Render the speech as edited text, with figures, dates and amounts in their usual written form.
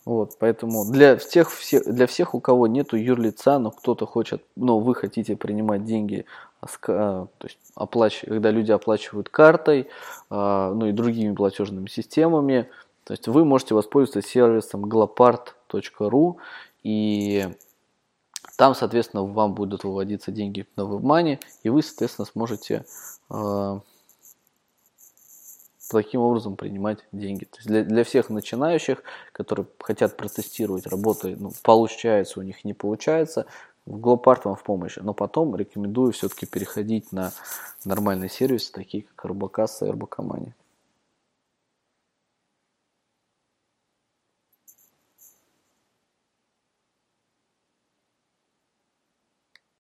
Вот, поэтому для всех, у кого нету юрлица, но кто-то хочет, но вы хотите принимать деньги, то есть когда люди оплачивают картой, ну и другими платежными системами, то есть вы можете воспользоваться сервисом glopart.ru, и там, соответственно, вам будут выводиться деньги на WebMoney, и вы, соответственно, сможете таким образом принимать деньги. То есть для всех начинающих, которые хотят протестировать работу, ну, получается у них, не получается, в Glopart вам в помощь. Но потом рекомендую все-таки переходить на нормальные сервисы, такие как РБКасса и РБК Money.